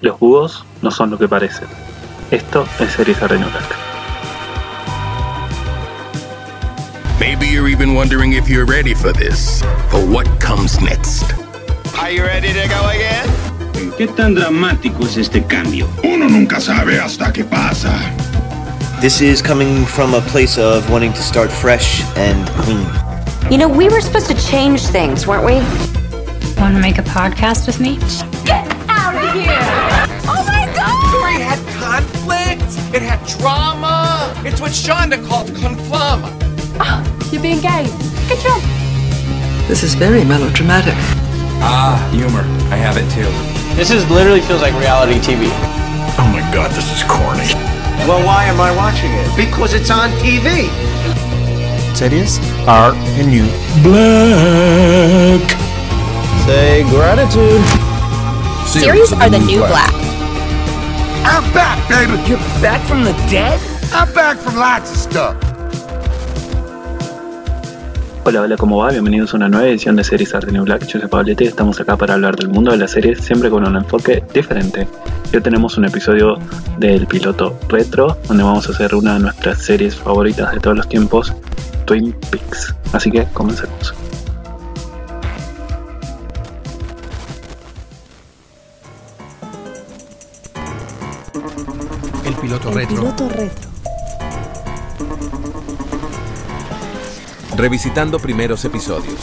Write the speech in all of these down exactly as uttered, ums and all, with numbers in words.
Los búhos no son lo que parecen. Esto es Series Are The New Black. Maybe you're even wondering if you're ready for this, for what comes next. Are you ready to go again? ¿Qué tan dramático es este cambio? Uno nunca sabe hasta que pasa. This is coming from a place of wanting to start fresh and clean. You know, we were supposed to change things, weren't we? Want to make a podcast with me? Get out of here! Oh my God! Story had conflict. It had drama. It's what Shonda called conflama. Oh, you're being gay. Good job. This is very melodramatic. Ah, humor. I have it too. This is literally feels like reality T V. Oh my God, this is corny. Well, why am I watching it? Because it's on T V. Series Are The New Black. Say gratitude. Series Are The New Black. I'm back, baby. You're back from the dead? I'm back from lots of stuff. Hola, hola, ¿cómo va? Bienvenidos a una nueva edición de Series Are The New Black. Yo soy Pablete y estamos acá para hablar del mundo de las series, siempre con un enfoque diferente. Hoy tenemos un episodio del piloto retro, donde vamos a hacer una de nuestras series favoritas de todos los tiempos, Twin Peaks. Así que comencemos. El piloto El retro. piloto retro. Revisitando primeros episodios.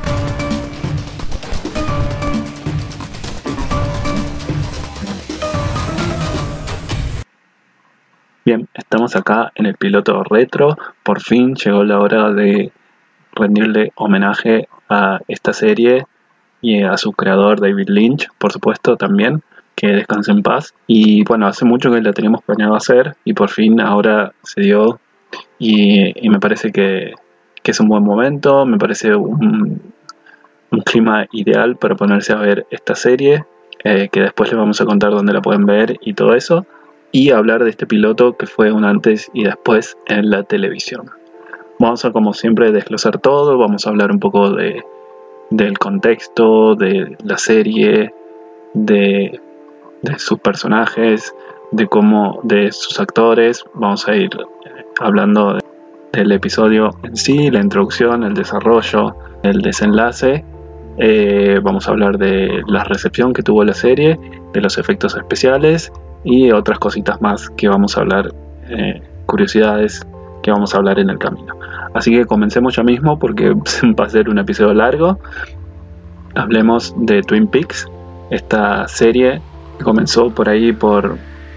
Bien, estamos acá en el piloto retro. Por fin llegó la hora de rendirle homenaje a esta serie y a su creador David Lynch, por supuesto, también. Que descanse en paz. Y bueno, hace mucho que la teníamos planeado hacer y por fin ahora se dio. Y, y me parece que, que es un buen momento, me parece un, un clima ideal para ponerse a ver esta serie, eh, que después les vamos a contar dónde la pueden ver y todo eso. Y hablar de este piloto que fue un antes y después en la televisión. Vamos a, como siempre, desglosar todo, vamos a hablar un poco de, del contexto, de la serie, de... de sus personajes, de cómo, de sus actores. Vamos a ir hablando de, del episodio en sí, la introducción, el desarrollo, el desenlace. Eh, vamos a hablar de la recepción que tuvo la serie, de los efectos especiales y otras cositas más que vamos a hablar, eh, curiosidades que vamos a hablar en el camino. Así que comencemos ya mismo porque va a ser un episodio largo. Hablemos de Twin Peaks, esta serie comenzó por ahí por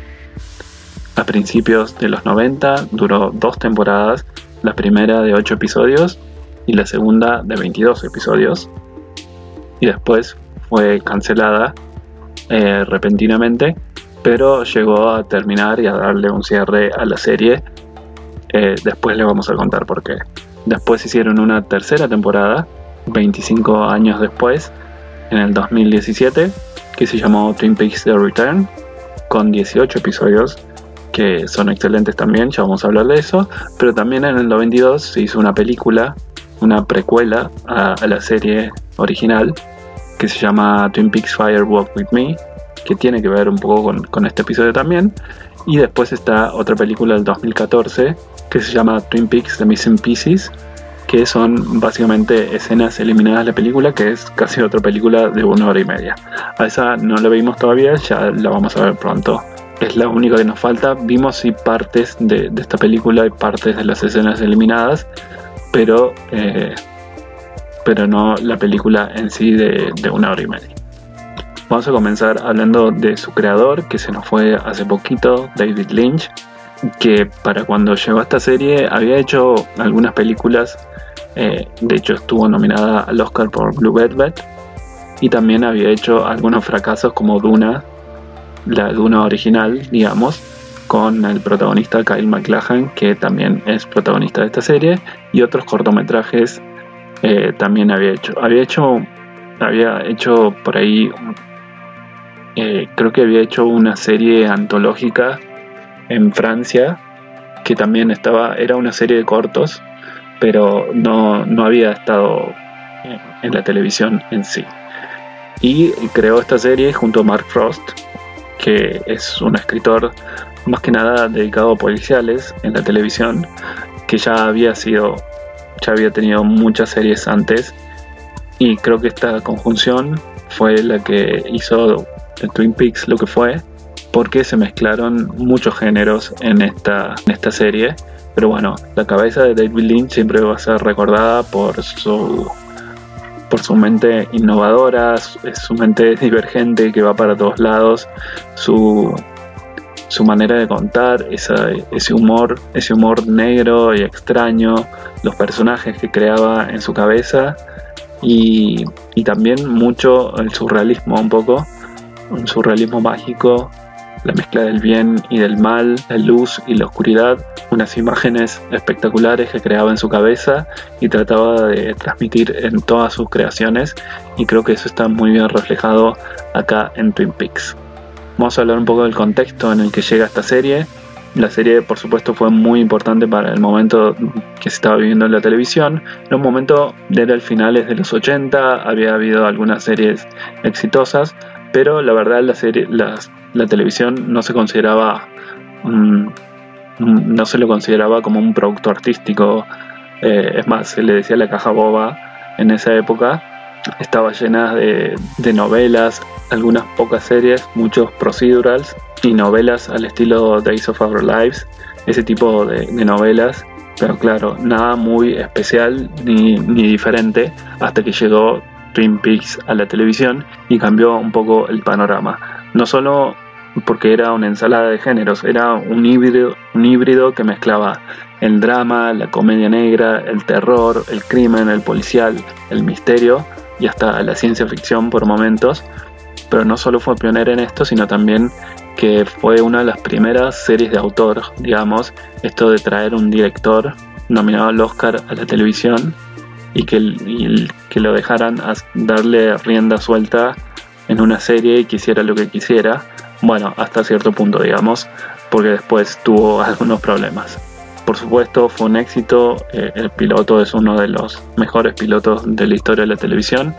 a principios de los noventa, duró dos temporadas, la primera de ocho episodios y la segunda de veintidós episodios, y después fue cancelada eh, repentinamente, pero llegó a terminar y a darle un cierre a la serie. Eh, después le vamos a contar por qué. Después hicieron una tercera temporada, veinticinco años después, en el dos mil diecisiete, que se llamó Twin Peaks The Return, con dieciocho episodios que son excelentes también, ya vamos a hablar de eso. Pero también en el noventa y dos se hizo una película, una precuela a, a la serie original, que se llama Twin Peaks Fire Walk With Me, que tiene que ver un poco con, con este episodio también. Y después está otra película del dos mil catorce que se llama Twin Peaks The Missing Pieces, que son básicamente escenas eliminadas de la película, que es casi otra película de una hora y media. A esa no la vimos todavía, ya la vamos a ver pronto. Es la única que nos falta. Vimos sí partes de, de esta película y partes de las escenas eliminadas, pero, eh, pero no la película en sí de, de una hora y media. Vamos a comenzar hablando de su creador, que se nos fue hace poquito, David Lynch, que para cuando llegó a esta serie había hecho algunas películas. Eh, de hecho estuvo nominada al Oscar por Blue Velvet y también había hecho algunos fracasos como Duna, la Duna original, digamos, con el protagonista Kyle MacLachlan, que también es protagonista de esta serie, y otros cortometrajes. eh, también había hecho había hecho había hecho por ahí eh, creo que había hecho una serie antológica en Francia, que también estaba era una serie de cortos, pero no, no había estado en la televisión en sí. Y creó esta serie junto a Mark Frost, que es un escritor más que nada dedicado a policiales en la televisión, que ya había sido, ya había tenido muchas series antes, y creo que esta conjunción fue la que hizo Twin Peaks lo que fue, porque se mezclaron muchos géneros en esta, en esta serie. Pero bueno, la cabeza de David Lynch siempre va a ser recordada por su por su mente innovadora, su, su mente divergente que va para todos lados, su, su manera de contar, esa, ese humor, ese humor negro y extraño, los personajes que creaba en su cabeza, y, y también mucho el surrealismo, un poco, un surrealismo mágico, la mezcla del bien y del mal, la luz y la oscuridad, unas imágenes espectaculares que creaba en su cabeza y trataba de transmitir en todas sus creaciones, y creo que eso está muy bien reflejado acá en Twin Peaks. Vamos a hablar un poco del contexto en el que llega esta serie. La serie, por supuesto, fue muy importante para el momento que se estaba viviendo en la televisión. En un momento, era el finales de los ochenta, había habido algunas series exitosas, pero la verdad la serie, las, la televisión no se consideraba um, no se lo consideraba como un producto artístico. Eh, es más, se le decía la caja boba en esa época. Estaba llena de, de novelas, algunas pocas series, muchos procedurals y novelas al estilo Days of Our Lives, ese tipo de, de novelas, pero claro, nada muy especial ni, ni diferente, hasta que llegó Twin Peaks a la televisión y cambió un poco el panorama. No solo porque era una ensalada de géneros, era un híbrido, un híbrido que mezclaba el drama, la comedia negra, el terror, el crimen, el policial, el misterio y hasta la ciencia ficción por momentos. Pero no solo fue pionera en esto, sino también que fue una de las primeras series de autor, digamos, esto de traer un director nominado al Oscar a la televisión y que, y que lo dejaran a darle rienda suelta en una serie y quisiera lo que quisiera. Bueno, hasta cierto punto, digamos, porque después tuvo algunos problemas. Por supuesto, fue un éxito. Eh, el piloto es uno de los mejores pilotos de la historia de la televisión.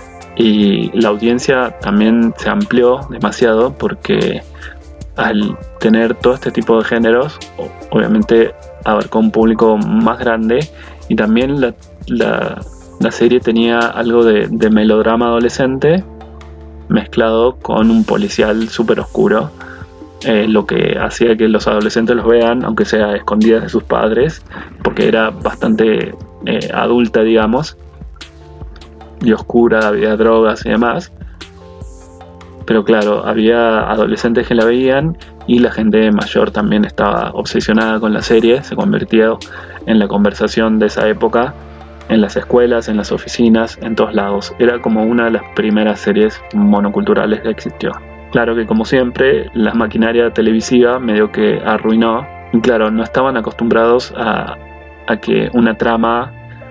Y la audiencia también se amplió demasiado porque al tener todo este tipo de géneros, obviamente abarcó un público más grande, y también la, la, la serie tenía algo de, de melodrama adolescente mezclado con un policial súper oscuro, eh, lo que hacía que los adolescentes los vean, aunque sea a escondidas de sus padres, porque era bastante eh, adulta, digamos, y oscura, había drogas y demás. Pero claro, había adolescentes que la veían y la gente mayor también estaba obsesionada con la serie, se convertía en la conversación de esa época, en las escuelas, en las oficinas, en todos lados. Era como una de las primeras series monoculturales que existió. Claro que, como siempre, la maquinaria televisiva medio que arruinó. Y claro, no estaban acostumbrados a, a que una trama,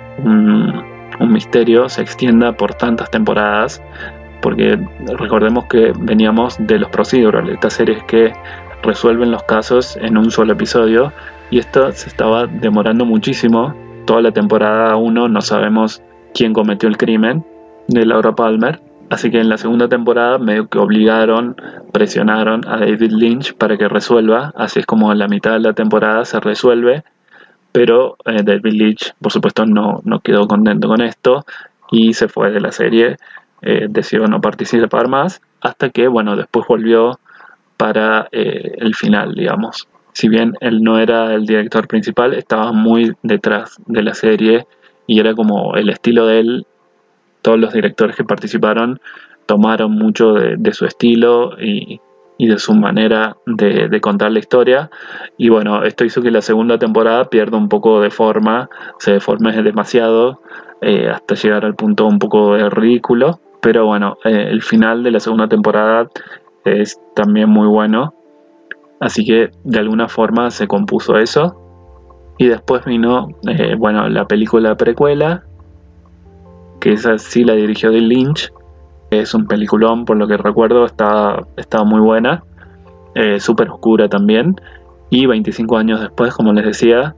un, un misterio se extienda por tantas temporadas, porque recordemos que veníamos de los procedurals, estas series que resuelven los casos en un solo episodio, y esto se estaba demorando muchísimo. Toda la temporada uno no sabemos quién cometió el crimen de Laura Palmer, así que en la segunda temporada medio que obligaron, presionaron a David Lynch para que resuelva. Así es como en la mitad de la temporada se resuelve, pero eh, David Lynch por supuesto no, no quedó contento con esto y se fue de la serie, eh, decidió no participar más, hasta que bueno, después volvió para eh, el final, digamos. Si bien él no era el director principal, estaba muy detrás de la serie y era como el estilo de él. Todos los directores que participaron tomaron mucho de, de su estilo y, y de su manera de, de contar la historia. Y bueno, esto hizo que la segunda temporada pierda un poco de forma, se deforme demasiado, eh, hasta llegar al punto un poco de ridículo. Pero bueno, eh, el final de la segunda temporada es también muy bueno. Así que de alguna forma se compuso eso. Y después vino eh, bueno, la película precuela, que esa sí la dirigió David Lynch. Es un peliculón, por lo que recuerdo, estaba, estaba muy buena, eh, súper oscura también. Y veinticinco años después, como les decía,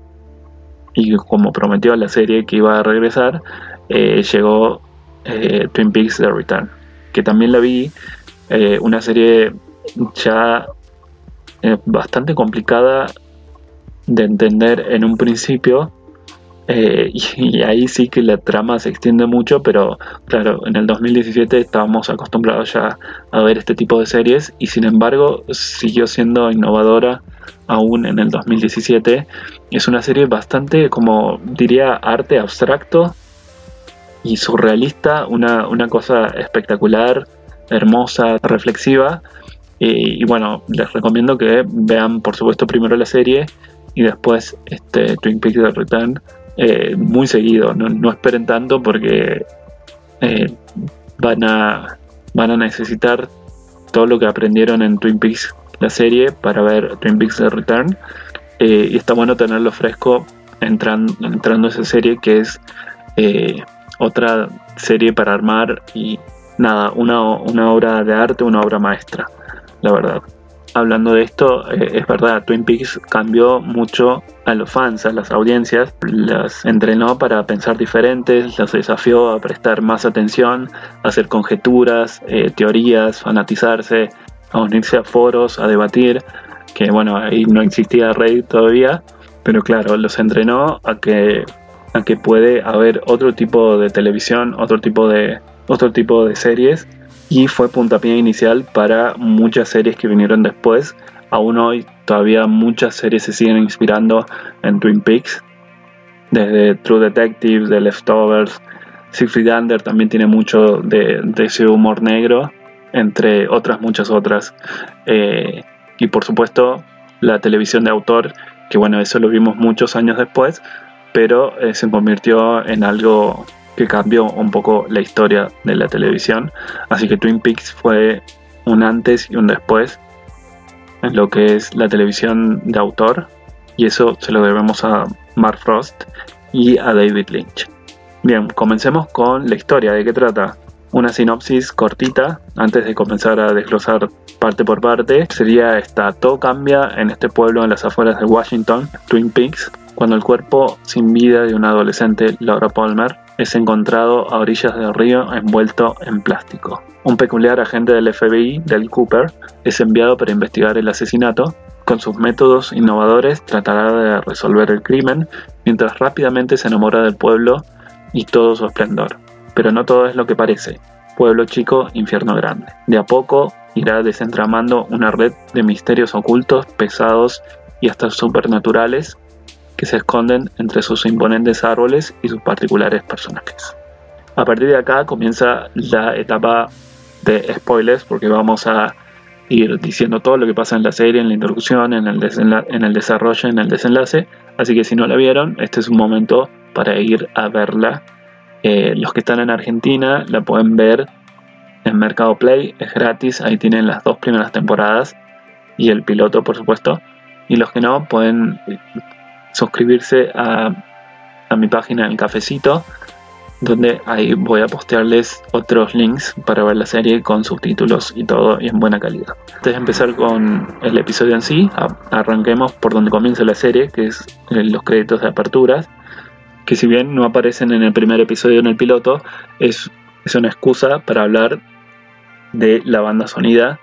y como prometió la serie que iba a regresar, eh, llegó eh, Twin Peaks The Return, que también la vi, eh, una serie ya eh, bastante complicada de entender en un principio, eh, y, y ahí sí que la trama se extiende mucho, pero claro, en el dos mil diecisiete estábamos acostumbrados ya a ver este tipo de series y sin embargo siguió siendo innovadora aún en el dos mil diecisiete. Es una serie bastante, como diría, arte abstracto y surrealista, una, una cosa espectacular, hermosa, reflexiva. Y, y bueno, les recomiendo que vean por supuesto primero la serie y después este Twin Peaks The Return eh, muy seguido. No, no esperen tanto porque eh, van a van a necesitar todo lo que aprendieron en Twin Peaks la serie para ver Twin Peaks The Return, eh, y está bueno tenerlo fresco entrando, entrando a esa serie que es eh, otra serie para armar y nada, una, una obra de arte, una obra maestra, la verdad. Hablando de esto, eh, es verdad, Twin Peaks cambió mucho a los fans, a las audiencias, las entrenó para pensar diferentes, las desafió a prestar más atención, a hacer conjeturas, eh, teorías, fanatizarse, a unirse a foros, a debatir, que bueno, ahí no existía Reddit todavía, pero claro, los entrenó a que, a que puede haber otro tipo de televisión, otro tipo de, otro tipo de series, y fue puntapié inicial para muchas series que vinieron después. Aún hoy todavía muchas series se siguen inspirando en Twin Peaks, desde True Detective, The Leftovers, Six Feet Under también tiene mucho de, de ese humor negro, entre otras muchas otras, eh, y por supuesto la televisión de autor, que bueno, eso lo vimos muchos años después, pero eh, se convirtió en algo que cambió un poco la historia de la televisión. Así que Twin Peaks fue un antes y un después en lo que es la televisión de autor, y eso se lo debemos a Mark Frost y a David Lynch. Bien, comencemos con la historia. ¿De qué trata? Una sinopsis cortita antes de comenzar a desglosar parte por parte sería esta: todo cambia en este pueblo en las afueras de Washington, Twin Peaks, cuando el cuerpo sin vida de una adolescente, Laura Palmer, es encontrado a orillas del río envuelto en plástico. Un peculiar agente del F B I, Dale Cooper, es enviado para investigar el asesinato. Con sus métodos innovadores tratará de resolver el crimen, mientras rápidamente se enamora del pueblo y todo su esplendor. Pero no todo es lo que parece. Pueblo chico, infierno grande. De a poco irá desentramando una red de misterios ocultos, pesados y hasta supernaturales que se esconden entre sus imponentes árboles y sus particulares personajes. A partir de acá comienza la etapa de spoilers, porque vamos a ir diciendo todo lo que pasa en la serie, en la introducción, en el, desenla- en el desarrollo, en el desenlace. Así que si no la vieron, este es un momento para ir a verla. Eh, los que están en Argentina la pueden ver en Mercado Play, es gratis, ahí tienen las dos primeras temporadas y el piloto, por supuesto. Y los que no, pueden suscribirse a, a mi página El Cafecito, donde ahí voy a postearles otros links para ver la serie con subtítulos y todo, y en buena calidad. Antes de empezar con el episodio en sí, arranquemos por donde comienza la serie, que es los créditos de aperturas, que si bien no aparecen en el primer episodio en el piloto, es, es una excusa para hablar de la banda sonida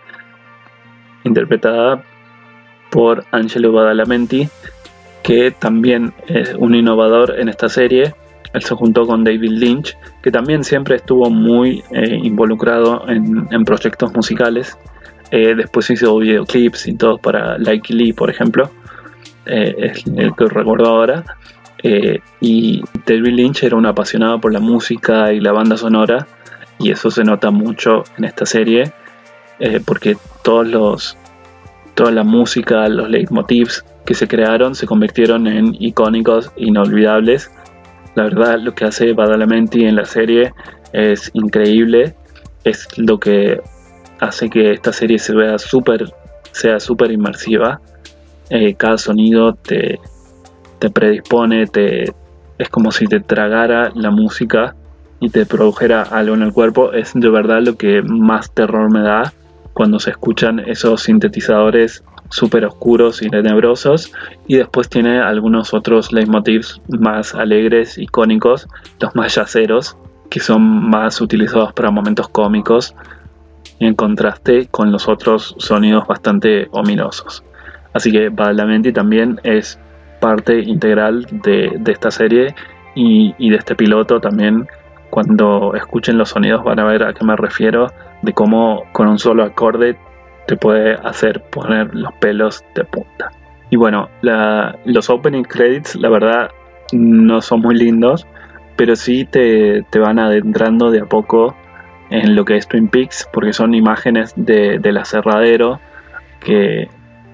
interpretada por Angelo Badalamenti, que también es un innovador en esta serie. Él se juntó con David Lynch, que también siempre estuvo muy eh, involucrado en, en proyectos musicales. Eh, después hizo videoclips y todo para Like Lee, por ejemplo, eh, es el que recuerdo ahora. Eh, y David Lynch era un apasionado por la música y la banda sonora, y eso se nota mucho en esta serie, eh, porque todos los, toda la música, los leitmotivs que se crearon se convirtieron en icónicos, inolvidables. La verdad, lo que hace Badalamenti en la serie es increíble, es lo que hace que esta serie se vea súper, sea súper inmersiva. Eh, cada sonido te, te predispone, te, es como si te tragara la música y te produjera algo en el cuerpo. Es de verdad lo que más terror me da cuando se escuchan esos sintetizadores súper oscuros y tenebrosos, y después tiene algunos otros leitmotivs más alegres, icónicos, los más yaceros, que son más utilizados para momentos cómicos, y en contraste con los otros sonidos bastante ominosos. Así que Badalamenti también es parte integral de, de esta serie y, y de este piloto también. Cuando escuchen los sonidos van a ver a qué me refiero, de cómo con un solo acorde te puede hacer poner los pelos de punta. Y bueno, la, los opening credits la verdad no son muy lindos, pero sí te, te van adentrando de a poco en lo que es Twin Peaks, porque son imágenes de, del aserradero, que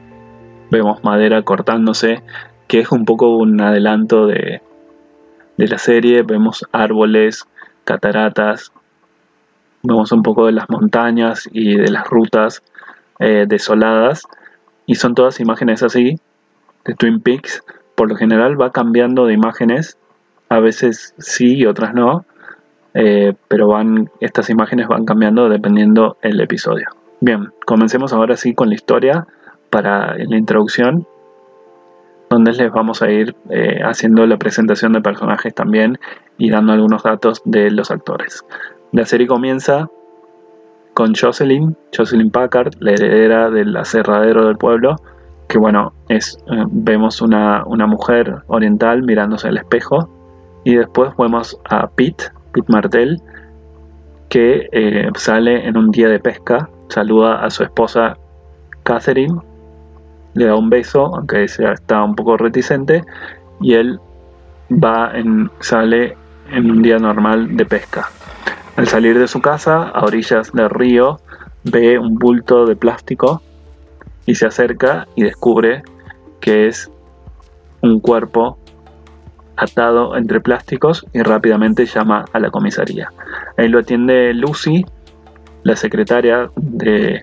vemos madera cortándose, que es un poco un adelanto de, de la serie. Vemos árboles, cataratas, vemos un poco de las montañas y de las rutas eh, desoladas, y son todas imágenes así de Twin Peaks. Por lo general va cambiando de imágenes, a veces sí y otras no, eh, pero van, estas imágenes van cambiando dependiendo el episodio. Bien, comencemos ahora sí con la historia para la introducción, donde les vamos a ir eh, haciendo la presentación de personajes también y dando algunos datos de los actores. La serie comienza con Jocelyn, Jocelyn Packard, la heredera del aserradero del pueblo, que bueno, es, eh, vemos una, una mujer oriental mirándose al espejo, y después vemos a Pete, Pete Martell, que eh, sale en un día de pesca, saluda a su esposa Catherine, le da un beso, aunque ella está un poco reticente, y él va en, sale en un día normal de pesca. Al salir de su casa, a orillas del río, ve un bulto de plástico y se acerca y descubre que es un cuerpo atado entre plásticos, y rápidamente llama a la comisaría. Ahí lo atiende Lucy, la secretaria de,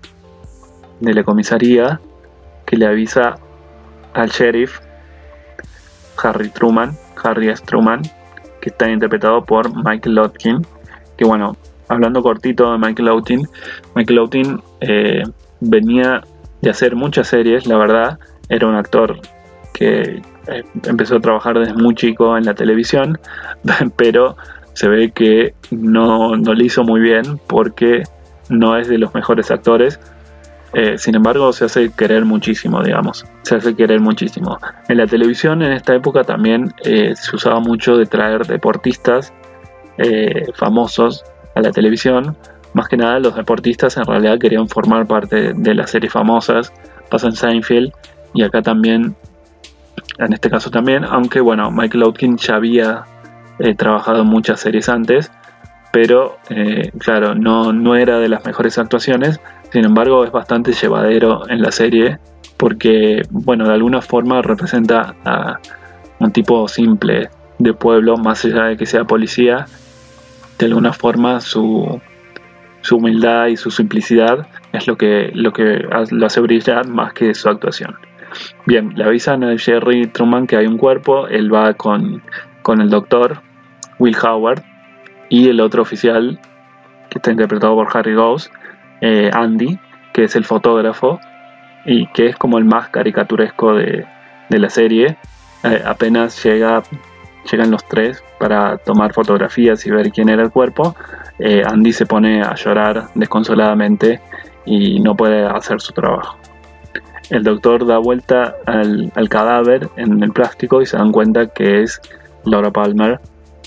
de la comisaría, que le avisa al sheriff Harry Truman, Harry S. Truman, que está interpretado por Michael Lotkin. Que bueno, hablando cortito de Michael Lotkin, Michael Lotkin eh, venía de hacer muchas series, la verdad. Era un actor que eh, empezó a trabajar desde muy chico en la televisión, pero se ve que no, no le hizo muy bien porque no es de los mejores actores. Eh, sin embargo, se hace querer muchísimo, digamos. Se hace querer muchísimo. En la televisión, en esta época, también eh, se usaba mucho de traer deportistas eh, famosos a la televisión. Más que nada, los deportistas en realidad querían formar parte de las series famosas. Pasa en Seinfeld, y acá también, en este caso también, aunque bueno, Michael Lotkin ya había eh, trabajado en muchas series antes, pero eh, claro, no, no era de las mejores actuaciones. Sin embargo, es bastante llevadero en la serie porque, bueno, de alguna forma representa a un tipo simple de pueblo, más allá de que sea policía. De alguna forma su, su humildad y su simplicidad es lo que, lo que lo hace brillar más que su actuación. Bien, le avisan a Jerry Truman que hay un cuerpo. Él va con, con el doctor Will Howard y el otro oficial, que está interpretado por Harry Goss, eh, Andy, que es el fotógrafo y que es como el más caricaturesco de, de la serie. Eh, apenas llega, llegan los tres para tomar fotografías y ver quién era el cuerpo, eh, Andy se pone a llorar desconsoladamente y no puede hacer su trabajo. El doctor da vuelta al, al cadáver en el plástico y se dan cuenta que es Laura Palmer,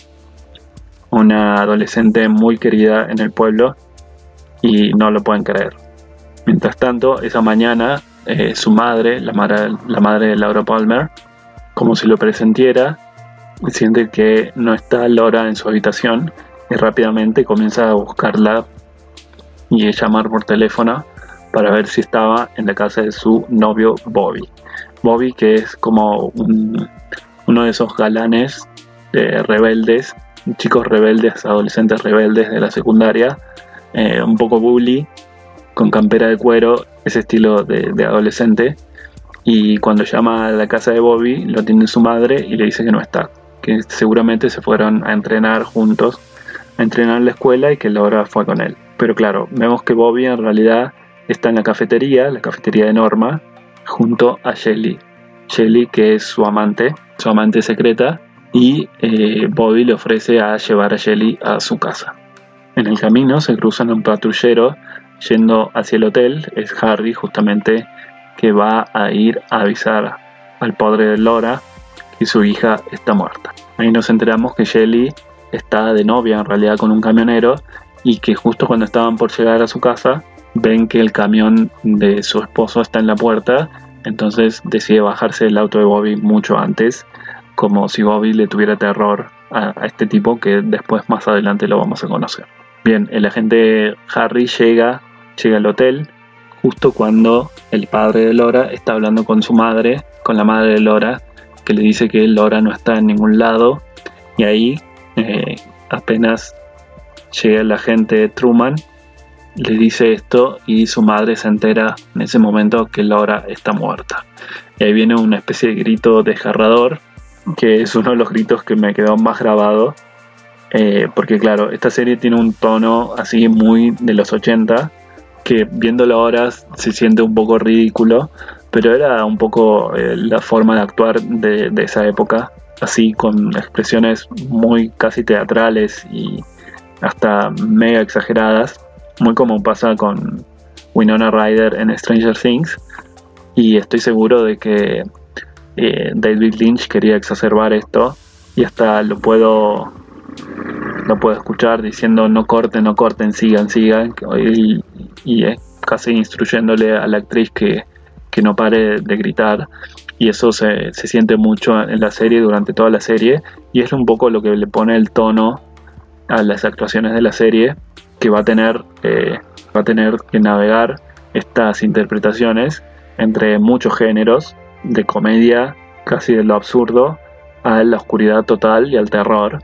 una adolescente muy querida en el pueblo, y no lo pueden creer. Mientras tanto, esa mañana, eh, su madre, la madre, la madre de Laura Palmer, como si lo presintiera, siente que no está Laura en su habitación y rápidamente comienza a buscarla y a llamar por teléfono para ver si estaba en la casa de su novio Bobby. Bobby, que es como un, uno de esos galanes eh, rebeldes, chicos rebeldes, adolescentes rebeldes de la secundaria, eh, un poco bully, con campera de cuero, ese estilo de, de adolescente. Y cuando llama a la casa de Bobby, lo atiende su madre y le dice que no está, que seguramente se fueron a entrenar juntos, a entrenar en la escuela, y que Laura fue con él. Pero claro, vemos que Bobby en realidad está en la cafetería, la cafetería de Norma, junto a Shelly. Shelly, que es su amante, su amante secreta, y eh, Bobby le ofrece a llevar a Shelly a su casa. En el camino se cruzan un patrullero yendo hacia el hotel, es Harry justamente que va a ir a avisar al padre de Laura que su hija está muerta. Ahí nos enteramos que Shelley está de novia en realidad con un camionero y que justo cuando estaban por llegar a su casa ven que el camión de su esposo está en la puerta, entonces decide bajarse del auto de Bobby mucho antes, como si Bobby le tuviera terror a, a este tipo que después más adelante lo vamos a conocer. Bien, el agente Harry llega, llega al hotel justo cuando el padre de Laura está hablando con su madre, con la madre de Laura, que le dice que Laura no está en ningún lado, y ahí eh, apenas llega el agente Truman, le dice esto y su madre se entera en ese momento que Laura está muerta. Y ahí viene una especie de grito desgarrador, que es uno de los gritos que me quedó más grabado, eh, porque claro, esta serie tiene un tono así muy de los ochenta, que viéndolo ahora se siente un poco ridículo, pero era un poco eh, la forma de actuar de, de esa época, así con expresiones muy casi teatrales y hasta mega exageradas, muy como pasa con Winona Ryder en Stranger Things, y estoy seguro de que eh, David Lynch quería exacerbar esto, y hasta lo puedo lo puedo escuchar diciendo no corten, no corten, sigan, sigan, y, y eh, casi instruyéndole a la actriz que, que no pare de gritar, y eso se, se siente mucho en la serie durante toda la serie, y es un poco lo que le pone el tono a las actuaciones de la serie, que va a tener eh, va a tener que navegar estas interpretaciones entre muchos géneros, de comedia casi de lo absurdo a la oscuridad total y al terror,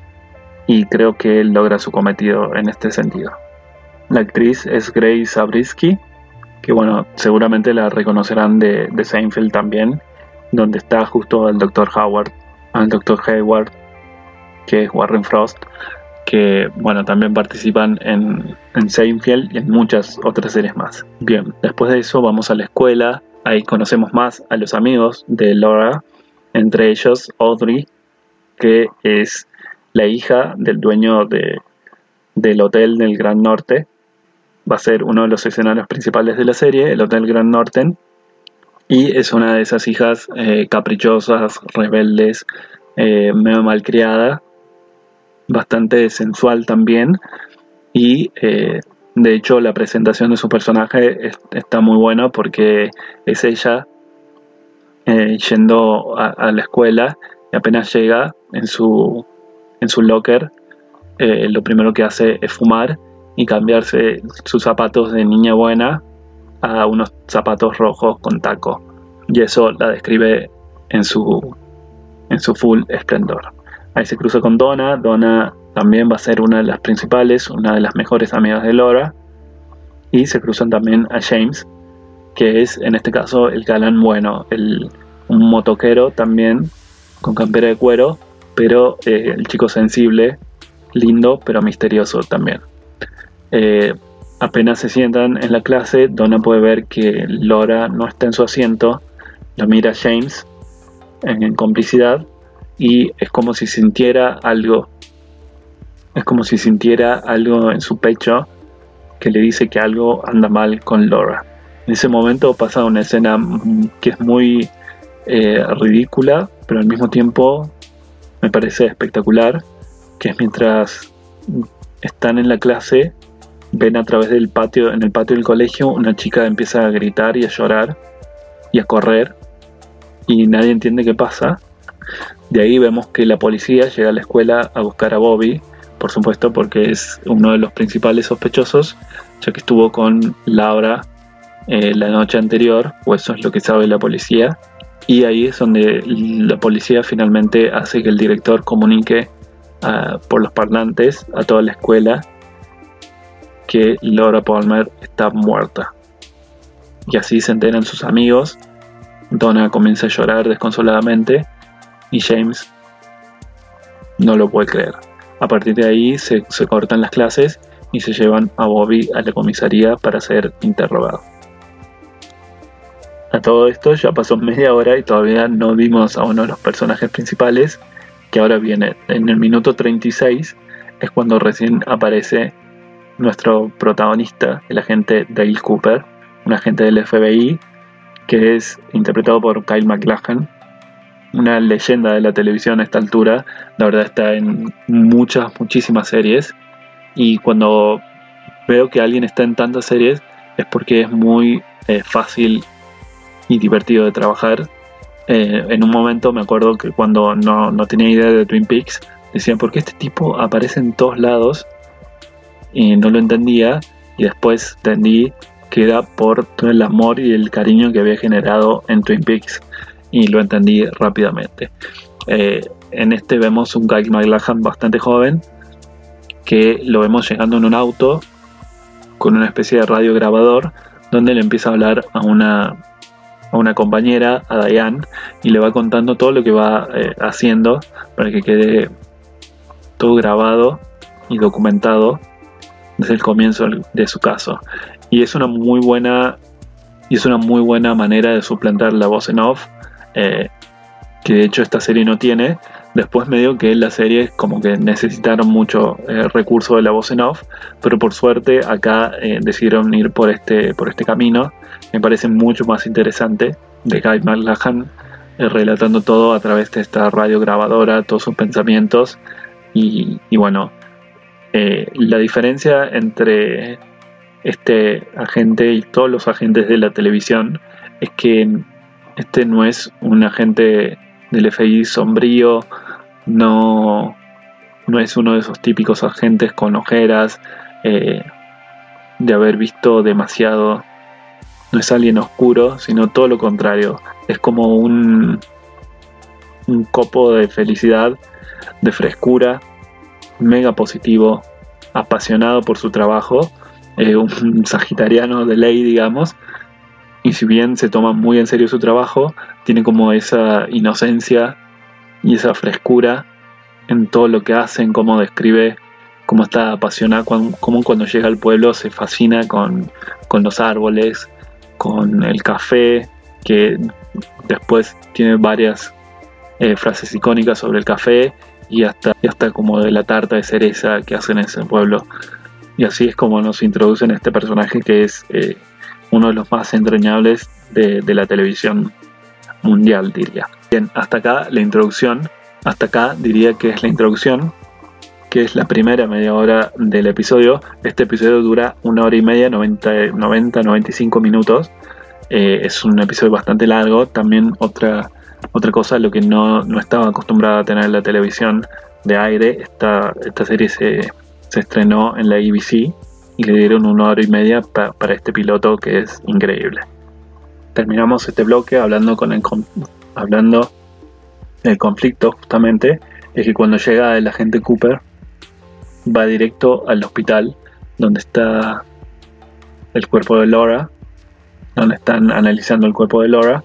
y creo que él logra su cometido en este sentido. La actriz es Grace Zabriskie, que bueno, seguramente la reconocerán de, de Seinfeld también, donde está justo el doctor Howard, el doctor Hayward, que es Warren Frost, que bueno, también participan en, en Seinfeld y en muchas otras series más. Bien, después de eso vamos a la escuela, ahí conocemos más a los amigos de Laura, entre ellos Audrey, que es la hija del dueño de, del hotel del Gran Norte. Va a ser uno de los escenarios principales de la serie, el Hotel Grand Norton, y es una de esas hijas eh, caprichosas, rebeldes, eh, medio malcriada, bastante sensual también, y eh, de hecho la presentación de su personaje es, está muy buena porque es ella eh, yendo a, a la escuela, y apenas llega en su, en su locker, eh, lo primero que hace es fumar y cambiarse sus zapatos de niña buena a unos zapatos rojos con taco, y eso la describe en su, en su full esplendor. Ahí se cruza con Donna. Donna también va a ser una de las principales, una de las mejores amigas de Laura, y se cruzan también a James, que es en este caso el galán bueno, el, un motoquero también con campera de cuero, pero eh, el chico sensible, lindo pero misterioso también. Eh, apenas se sientan en la clase, Donna puede ver que Laura no está en su asiento, lo mira James en, en complicidad, y es como si sintiera algo, es como si sintiera algo en su pecho que le dice que algo anda mal con Laura. En ese momento pasa una escena que es muy eh, ridícula, pero al mismo tiempo me parece espectacular, que es mientras están en la clase, ven a través del patio, en el patio del colegio, una chica empieza a gritar y a llorar y a correr, y nadie entiende qué pasa. De ahí vemos que la policía llega a la escuela a buscar a Bobby, por supuesto porque es uno de los principales sospechosos, ya que estuvo con Laura eh, la noche anterior, o eso es lo que sabe la policía, y ahí es donde la policía finalmente hace que el director comunique uh, por los parlantes a toda la escuela que Laura Palmer está muerta. Y así se enteran sus amigos. Donna comienza a llorar desconsoladamente y James no lo puede creer. A partir de ahí se, se cortan las clases y se llevan a Bobby a la comisaría para ser interrogado. A todo esto ya pasó media hora y todavía no vimos a uno de los personajes principales, que ahora viene en el minuto treinta y seis, es cuando recién aparece nuestro protagonista, el agente Dale Cooper, un agente del F B I que es interpretado por Kyle MacLachlan, una leyenda de la televisión a esta altura. La verdad está en muchas, muchísimas series, y cuando veo que alguien está en tantas series es porque es muy eh, fácil y divertido de trabajar. Eh, en un momento me acuerdo que cuando no, no tenía idea de Twin Peaks, decían, ¿por qué este tipo aparece en todos lados? Y no lo entendía, y después entendí que era por todo el amor y el cariño que había generado en Twin Peaks, y lo entendí rápidamente. Eh, en este vemos un Kyle MacLachlan bastante joven, que lo vemos llegando en un auto con una especie de radiograbador, donde le empieza a hablar a una, a una compañera, a Diane, y le va contando todo lo que va eh, haciendo para que quede todo grabado y documentado desde el comienzo de su caso. Y es una muy buena y es una muy buena manera de suplantar la voz en off, eh, que de hecho esta serie no tiene. Después me dio que la serie como que necesitaron mucho eh, recurso de la voz en off, pero por suerte acá eh, decidieron ir por este por este camino. Me parece mucho más interesante, de Kyle MacLachlan eh, relatando todo a través de esta radio grabadora, todos sus pensamientos. Y, y bueno, eh, la diferencia entre este agente y todos los agentes de la televisión es que este no es un agente del F B I sombrío, no, no es uno de esos típicos agentes con ojeras, eh, de haber visto demasiado. No es alguien oscuro, sino todo lo contrario. Es como un, un copo de felicidad, de frescura, mega positivo, apasionado por su trabajo, eh, un sagitariano de ley, digamos. Y si bien se toma muy en serio su trabajo, tiene como esa inocencia y esa frescura en todo lo que hace, en cómo describe, cómo está apasionado, cómo cuando llega al pueblo se fascina con, con los árboles, con el café, que después tiene varias eh, frases icónicas sobre el café, y hasta, y hasta como de la tarta de cereza que hacen en ese pueblo. Y así es como nos introducen a este personaje que es eh, uno de los más entrañables de, de la televisión mundial, diría. Bien, hasta acá la introducción. Hasta acá diría que es la introducción, que es la primera media hora del episodio. Este episodio dura una hora y media, noventa, noventa y cinco minutos. Eh, es un episodio bastante largo. También otra, otra cosa, lo que no, no estaba acostumbrada a tener en la televisión de aire. Esta, esta serie se, se estrenó en la A B C y le dieron una hora y media pa, para este piloto, que es increíble. Terminamos este bloque hablando con el hablando del conflicto, justamente, es que cuando llega el agente Cooper va directo al hospital donde está el cuerpo de Laura, donde están analizando el cuerpo de Laura,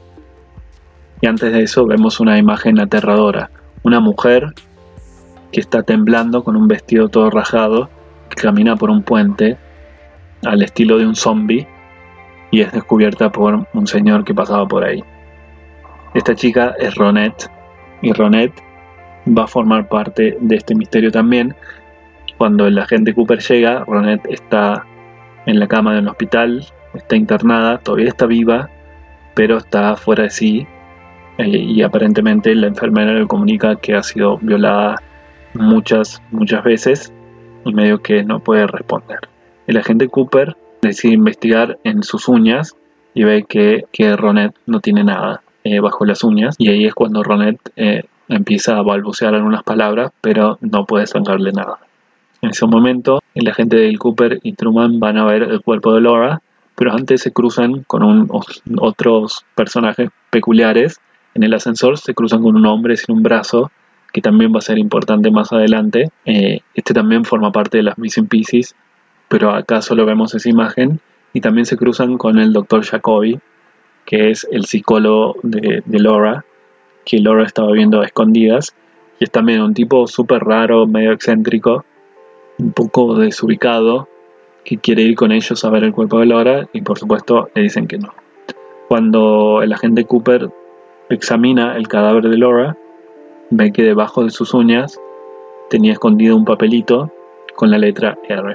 y antes de eso vemos una imagen aterradora, una mujer que está temblando con un vestido todo rajado, que camina por un puente al estilo de un zombie, y es descubierta por un señor que pasaba por ahí. Esta chica es Ronette, y Ronette va a formar parte de este misterio también. Cuando el agente Cooper llega, Ronette está en la cama de un hospital, está internada, todavía está viva, pero está fuera de sí, eh, y aparentemente la enfermera le comunica que ha sido violada muchas, muchas veces, y medio que no puede responder. El agente Cooper decide investigar en sus uñas y ve que, que Ronette no tiene nada eh, bajo las uñas, y ahí es cuando Ronette eh, empieza a balbucear algunas palabras, pero no puede sacarle nada. En ese momento, el agente del Cooper y Truman van a ver el cuerpo de Laura, pero antes se cruzan con un, otros personajes peculiares. En el ascensor se cruzan con un hombre sin un brazo, que también va a ser importante más adelante. Eh, este también forma parte de las Missing Pieces, pero acá solo vemos esa imagen. Y también se cruzan con el doctor Jacoby, que es el psicólogo de, de Laura, que Laura estaba viendo a escondidas, y es también un tipo súper raro, medio excéntrico, un poco desubicado, que quiere ir con ellos a ver el cuerpo de Laura, y por supuesto le dicen que no. Cuando el agente Cooper examina el cadáver de Laura, ve que debajo de sus uñas tenía escondido un papelito con la letra R.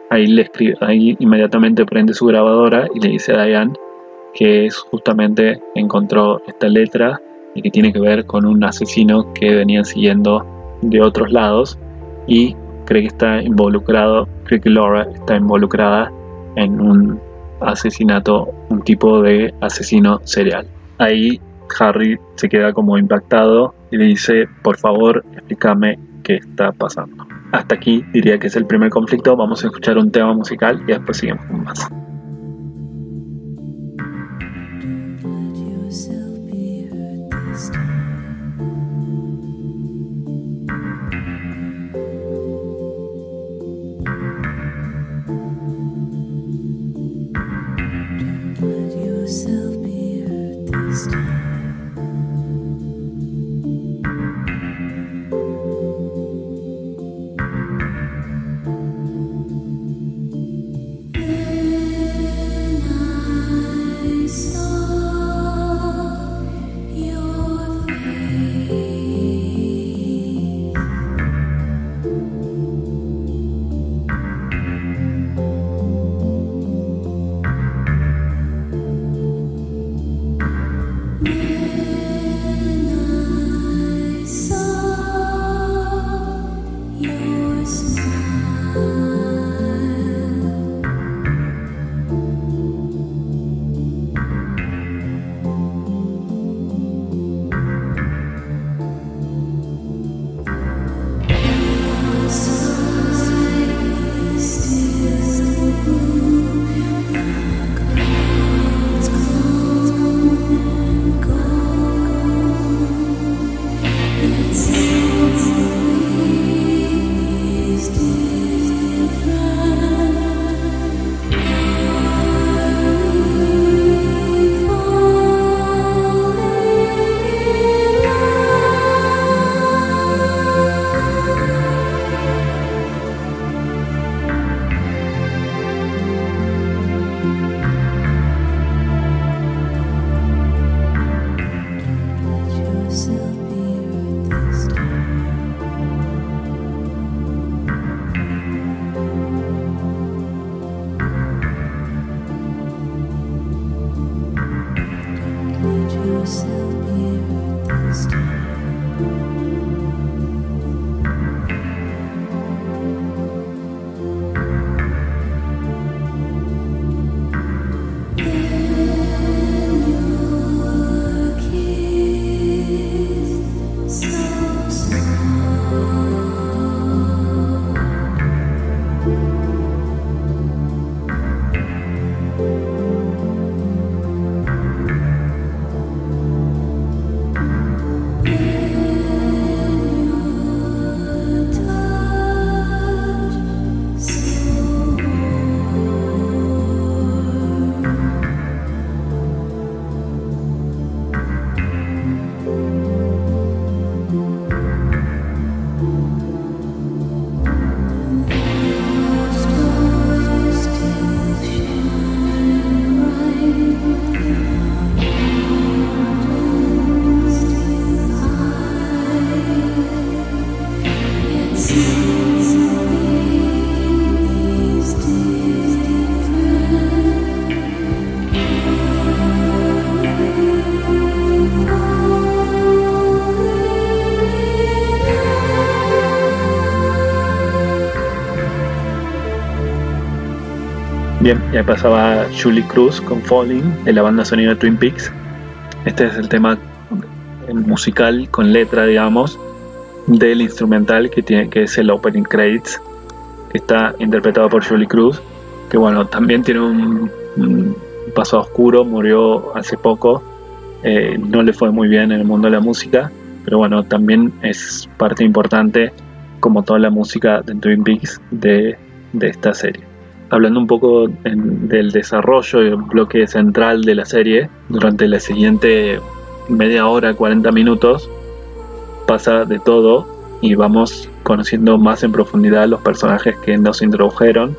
ahí, le escribe, ahí inmediatamente prende su grabadora y le dice a Diane que es justamente encontró esta letra y que tiene que ver con un asesino que venían siguiendo de otros lados, y cree que está involucrado, cree que Laura está involucrada en un asesinato, un tipo de asesino serial. Ahí Harry se queda como impactado y le dice: por favor, explícame qué está pasando. Hasta aquí diría que es el primer conflicto. Vamos a escuchar un tema musical y después seguimos con más. Bien, ya pasaba Julie Cruz con Falling, de la banda sonido de Twin Peaks. Este es el tema musical con letra, digamos, del instrumental que tiene, que es el Opening Credits, que está interpretado por Julie Cruz, que bueno, también tiene un, un pasado oscuro, murió hace poco, eh, no le fue muy bien en el mundo de la música, pero bueno, también es parte importante, como toda la música de Twin Peaks, de, de esta serie. Hablando un poco en, del desarrollo y el bloque central de la serie, durante la siguiente media hora, cuarenta minutos, pasa de todo y vamos conociendo más en profundidad los personajes que nos introdujeron.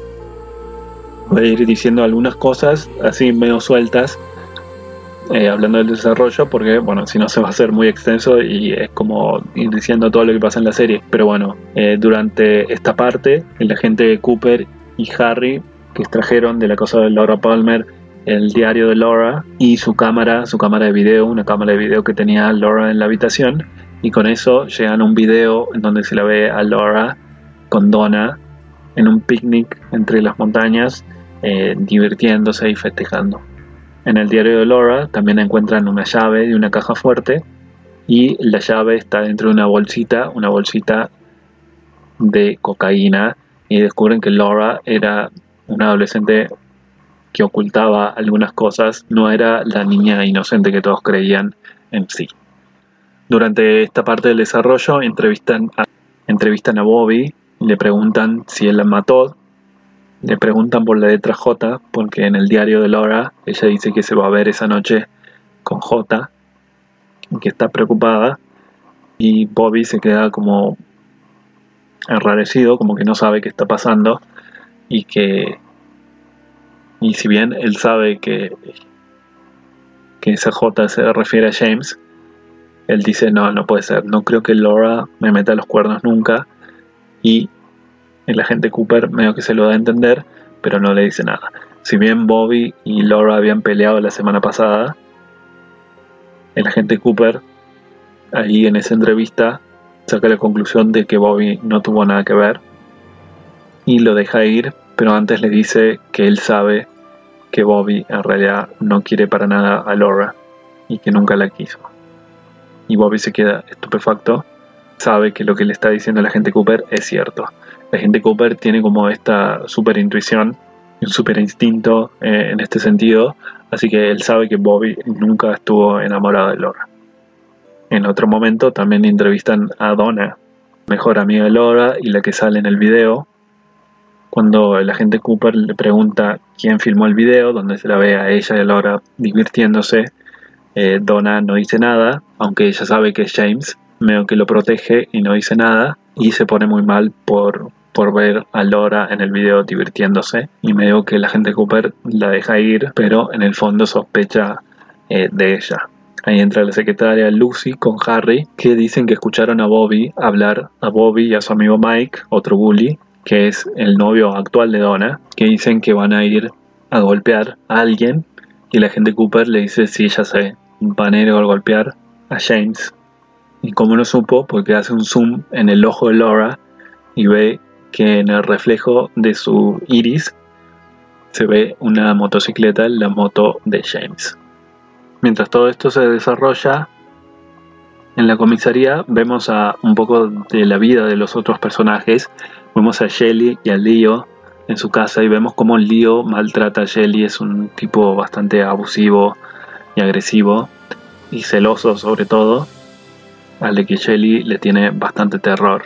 Voy a ir diciendo algunas cosas así medio sueltas, eh, hablando del desarrollo, porque bueno, si no se va a hacer muy extenso y es como ir diciendo todo lo que pasa en la serie. Pero bueno, eh, durante esta parte, el agente Cooper y Harry, que extrajeron de la cosa de Laura Palmer el diario de Laura y su cámara, su cámara de video, una cámara de video que tenía Laura en la habitación, y con eso llegan a un video en donde se la ve a Laura con Donna en un picnic entre las montañas, eh, divirtiéndose y festejando. En el diario de Laura también encuentran una llave de una caja fuerte, y la llave está dentro de una bolsita, una bolsita de cocaína, y descubren que Laura era una adolescente que ocultaba algunas cosas, no era la niña inocente que todos creían en sí. Durante esta parte del desarrollo entrevistan a, entrevistan a Bobby y le preguntan si él la mató. Le preguntan por la letra J, porque en el diario de Laura ella dice que se va a ver esa noche con J, que está preocupada, y Bobby se queda como enrarecido, como que no sabe qué está pasando, y que y si bien él sabe que que esa J se refiere a James, él dice no, no puede ser, no creo que Laura me meta los cuernos nunca, y el agente Cooper medio que se lo da a entender, pero no le dice nada. Si bien Bobby y Laura habían peleado la semana pasada, el agente Cooper ahí en esa entrevista saca la conclusión de que Bobby no tuvo nada que ver y lo deja ir, pero antes le dice que él sabe que Bobby en realidad no quiere para nada a Laura y que nunca la quiso. Y Bobby se queda estupefacto, sabe que lo que le está diciendo el agente Cooper es cierto. El agente Cooper tiene como esta super intuición y un super instinto eh, en este sentido, así que él sabe que Bobby nunca estuvo enamorado de Laura. En otro momento también entrevistan a Donna, mejor amiga de Laura y la que sale en el video. Cuando el agente Cooper le pregunta quién filmó el video, donde se la ve a ella y a Laura divirtiéndose, eh, Donna no dice nada, aunque ella sabe que es James, medio que lo protege y no dice nada, y se pone muy mal por, por ver a Laura en el video divirtiéndose, y medio que el agente Cooper la deja ir, pero en el fondo sospecha eh, de ella. Ahí entra la secretaria Lucy con Harry, que dicen que escucharon a Bobby hablar a Bobby y a su amigo Mike, otro bully, que es el novio actual de Donna, que dicen que van a ir a golpear a alguien, y el agente Cooper le dice si ella se van a ir a golpear a James. Y como lo supo, porque hace un zoom en el ojo de Laura y ve que en el reflejo de su iris se ve una motocicleta, la moto de James. Mientras todo esto se desarrolla en la comisaría, vemos a un poco de la vida de los otros personajes. Vemos a Shelly y a Leo en su casa y vemos cómo Leo maltrata a Shelly. Es un tipo bastante abusivo y agresivo y celoso sobre todo, al de que Shelly le tiene bastante terror.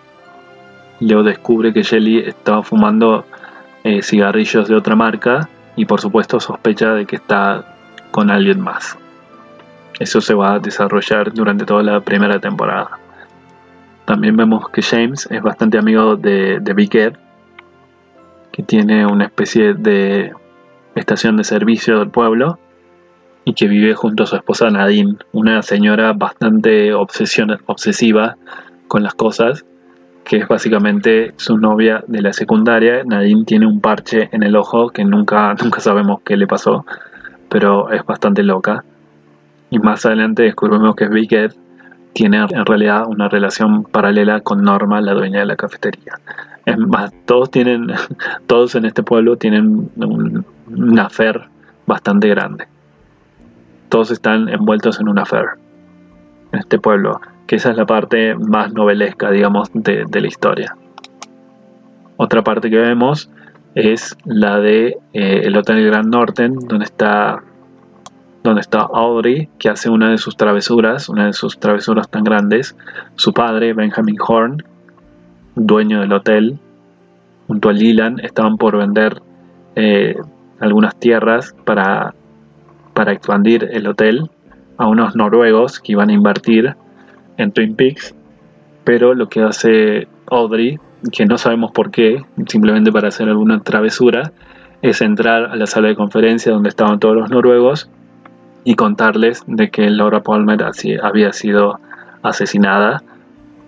Leo descubre que Shelly estaba fumando eh, cigarrillos de otra marca y por supuesto sospecha de que está con alguien más. Eso se va a desarrollar durante toda la primera temporada. También vemos que James es bastante amigo de, de Big Ed, que tiene una especie de estación de servicio del pueblo y que vive junto a su esposa Nadine, una señora bastante obsesión, obsesiva con las cosas, que es básicamente su novia de la secundaria. Nadine tiene un parche en el ojo que nunca, nunca sabemos qué le pasó, pero es bastante loca. Y más adelante descubrimos que Big Ed tiene en realidad una relación paralela con Norma, la dueña de la cafetería. Es más, todos tienen, todos en este pueblo tienen un, un affair bastante grande. Todos están envueltos en un affair en este pueblo, que esa es la parte más novelesca, digamos, de, de la historia. Otra parte que vemos es la de eh, el Hotel Grand Norton, donde está donde está Audrey, que hace una de sus travesuras, una de sus travesuras tan grandes. Su padre, Benjamin Horn, dueño del hotel, junto a Leland, estaban por vender eh, algunas tierras para, para expandir el hotel a unos noruegos que iban a invertir en Twin Peaks, pero lo que hace Audrey, que no sabemos por qué, simplemente para hacer alguna travesura, es entrar a la sala de conferencia donde estaban todos los noruegos y contarles de que Laura Palmer así había sido asesinada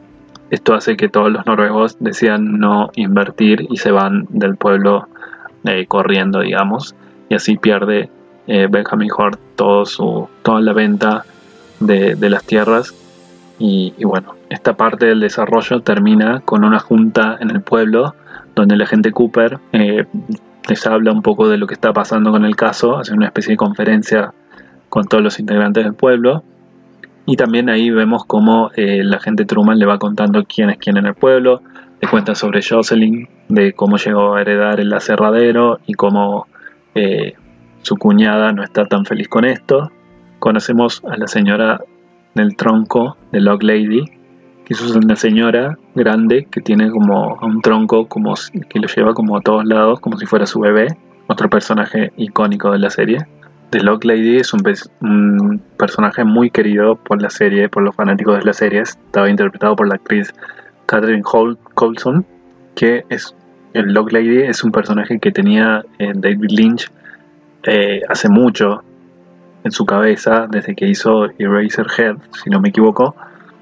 Esto hace que todos los noruegos decidan no invertir y se van del pueblo eh, corriendo, digamos, y así pierde eh, Benjamin Hort todo su, toda la venta de, de las tierras. Y, y bueno, esta parte del desarrollo termina con una junta en el pueblo donde el agente Cooper eh, les habla un poco de lo que está pasando con el caso, hace una especie de conferencia con todos los integrantes del pueblo. Y también ahí vemos cómo eh, el agente Truman le va contando quién es quién en el pueblo, le cuenta sobre Jocelyn, de cómo llegó a heredar el aserradero y cómo eh, su cuñada no está tan feliz con esto. Conocemos a la señora del tronco de Log Lady, que es una señora grande que tiene como un tronco como que lo lleva como a todos lados, como si fuera su bebé, otro personaje icónico de la serie. The Log Lady es un, un personaje muy querido por la serie, por los fanáticos de la serie. Estaba interpretado por la actriz Catherine Coulson, que es el Log Lady es un personaje que tenía eh, David Lynch eh, hace mucho en su cabeza, desde que hizo Eraserhead, si no me equivoco,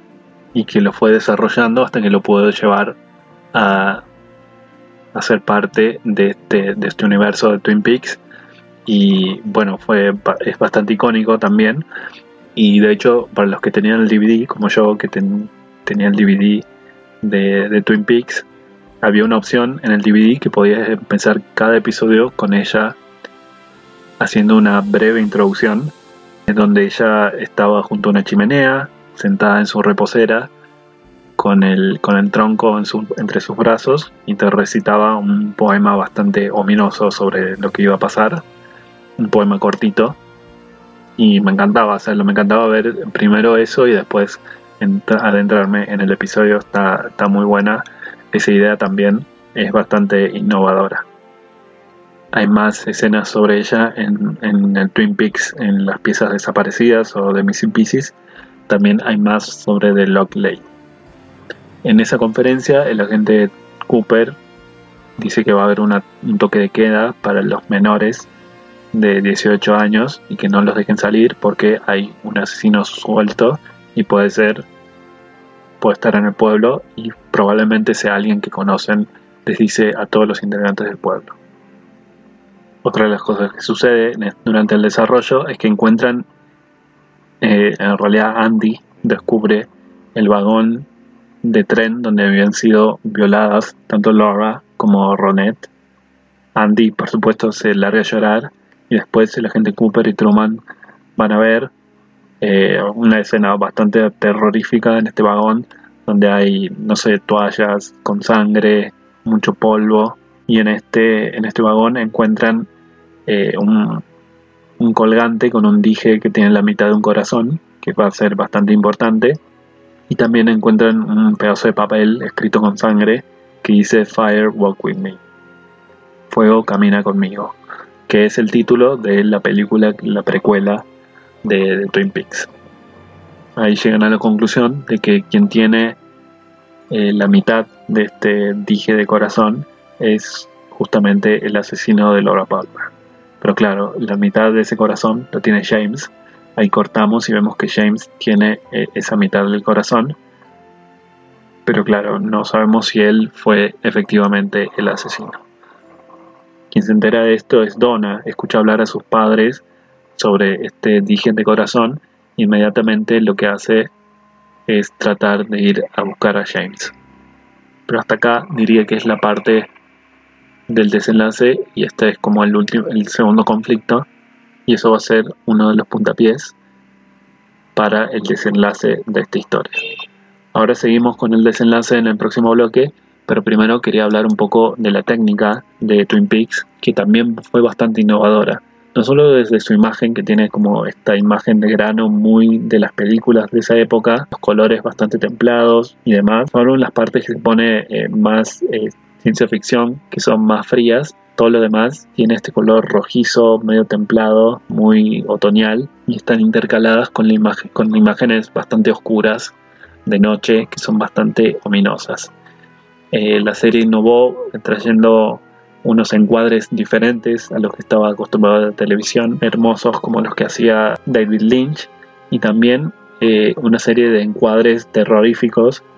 y que lo fue desarrollando hasta que lo pudo llevar a, a ser parte de este, de este universo de Twin Peaks. Y bueno, fue es bastante icónico también. Y de hecho, para los que tenían el D V D, como yo que ten, tenía el D V D de, de Twin Peaks, había una opción en el D V D que podías empezar cada episodio con ella haciendo una breve introducción, en donde ella estaba junto a una chimenea, sentada en su reposera, con el, con el tronco en su, entre sus brazos, y te recitaba un poema bastante ominoso sobre lo que iba a pasar. Un poema cortito, y me encantaba hacerlo, me encantaba ver primero eso y después entra- adentrarme en el episodio. Está, está muy buena, esa idea también es bastante innovadora. Hay más escenas sobre ella en, en el Twin Peaks, en las piezas desaparecidas o de Missing Pieces. También hay más sobre The Log Lady. En esa conferencia el agente Cooper dice que va a haber una, un toque de queda para los menores de dieciocho años y que no los dejen salir porque hay un asesino suelto y puede ser puede estar en el pueblo y probablemente sea alguien que conocen, les dice a todos los integrantes del pueblo. Otra de las cosas que sucede durante el desarrollo es que encuentran eh, en realidad Andy descubre el vagón de tren donde habían sido violadas tanto Laura como Ronette. Andy por supuesto se larga a llorar. Y después el agente Cooper y Truman van a ver eh, una escena bastante terrorífica en este vagón, donde hay, no sé, toallas con sangre, mucho polvo, y en este, en este vagón encuentran eh, un, un colgante con un dije que tiene la mitad de un corazón, que va a ser bastante importante, y también encuentran un pedazo de papel escrito con sangre que dice Fire Walk With Me, Fuego Camina Conmigo, que es el título de la película, la precuela de, de Twin Peaks. Ahí llegan a la conclusión de que quien tiene eh, la mitad de este dije de corazón es justamente el asesino de Laura Palmer. Pero claro, la mitad de ese corazón lo tiene James. Ahí cortamos y vemos que James tiene eh, esa mitad del corazón. Pero claro, no sabemos si él fue efectivamente el asesino. Quien se entera de esto es Donna, escucha hablar a sus padres sobre este dije de corazón. Inmediatamente lo que hace es tratar de ir a buscar a James. Pero hasta acá diría que es la parte del desenlace y este es como el último, el segundo conflicto, y eso va a ser uno de los puntapiés para el desenlace de esta historia. Ahora seguimos con el desenlace en el próximo bloque, pero primero quería hablar un poco de la técnica de Twin Peaks, que también fue bastante innovadora. No solo desde su imagen, que tiene como esta imagen de grano muy de las películas de esa época, los colores bastante templados y demás, solo en las partes que se pone eh, más eh, ciencia ficción, que son más frías, todo lo demás tiene este color rojizo, medio templado, muy otoñal, y están intercaladas con, la imagen, con imágenes bastante oscuras de noche, que son bastante ominosas. Eh, la serie innovó trayendo unos encuadres diferentes a los que estaba acostumbrado a la televisión, hermosos como los que hacía David Lynch, y también eh, una serie de encuadres terroríficos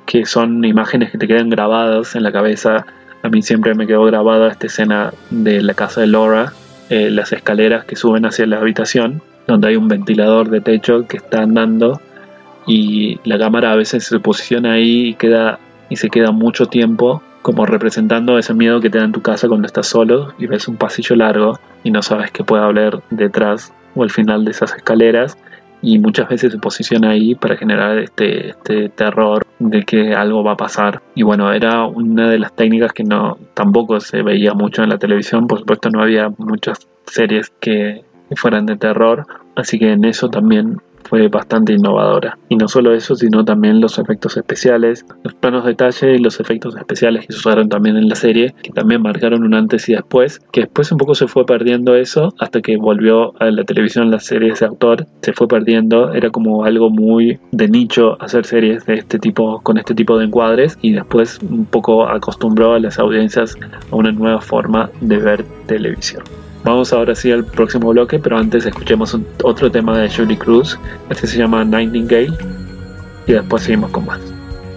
que son imágenes que te quedan grabadas en la cabeza. A mí siempre me quedó grabada esta escena de la casa de Laura, eh, las escaleras que suben hacia la habitación, donde hay un ventilador de techo que está andando y la cámara a veces se posiciona ahí y, queda, y se queda mucho tiempo como representando ese miedo que te da en tu casa cuando estás solo y ves un pasillo largo y no sabes qué puede haber detrás o al final de esas escaleras, y muchas veces se posiciona ahí para generar este, este terror de que algo va a pasar. Y bueno, era una de las técnicas que no tampoco se veía mucho en la televisión. Por supuesto no había muchas series que fueran de terror, así que en eso también fue bastante innovadora. Y no solo eso, sino también los efectos especiales, los planos de detalle y los efectos especiales que se usaron también en la serie, que también marcaron un antes y después, que después un poco se fue perdiendo eso hasta que volvió a la televisión la serie de ese autor. Se fue perdiendo, era como algo muy de nicho hacer series de este tipo, con este tipo de encuadres, y después un poco acostumbró a las audiencias a una nueva forma de ver televisión. Vamos ahora sí al próximo bloque, pero antes escuchemos un, otro tema de Julie Cruz. Este se llama Nightingale y después seguimos con más.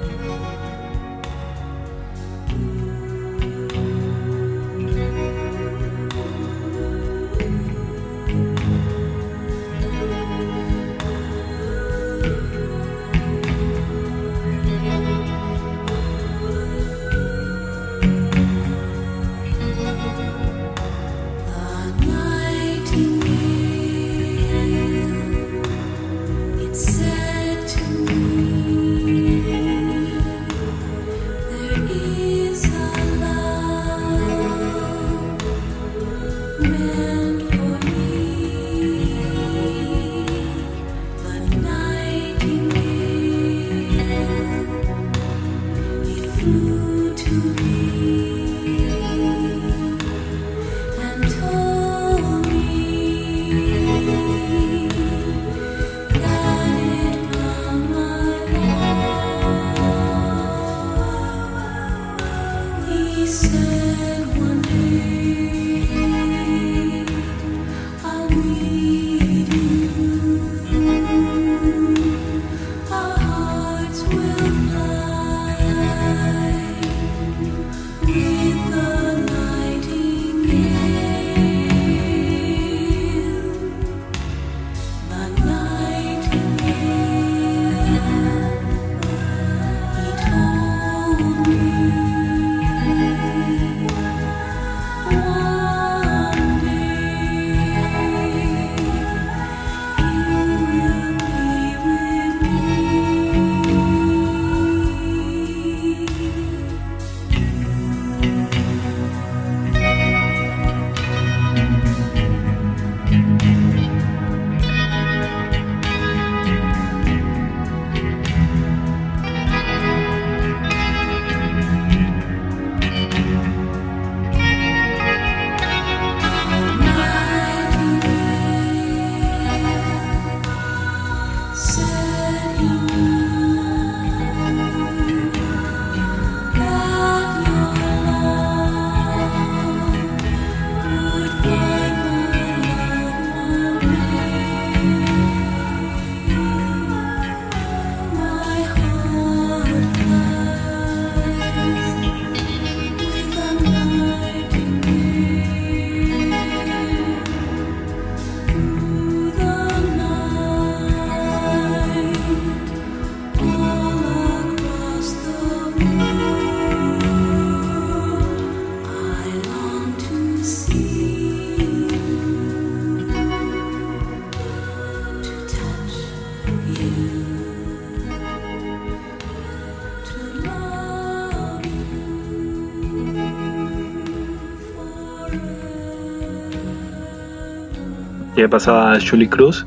Que pasaba Julie Cruz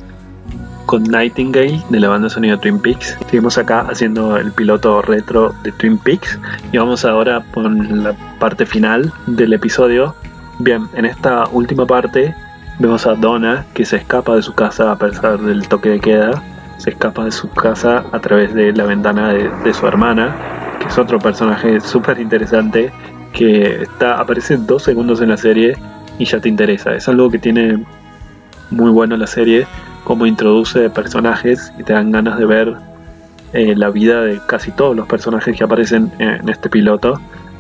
con Nightingale de la banda sonido Twin Peaks. Seguimos acá haciendo el piloto retro de Twin Peaks y vamos ahora con la parte final del episodio. Bien, en esta última parte vemos a Donna que se escapa de su casa a pesar del toque de queda. Se escapa de su casa a través de la ventana de, de su hermana, que es otro personaje súper interesante que está, aparece dos segundos en la serie y ya te interesa. Es algo que tiene muy bueno la serie, como introduce personajes y te dan ganas de ver eh, la vida de casi todos los personajes que aparecen en, en este piloto.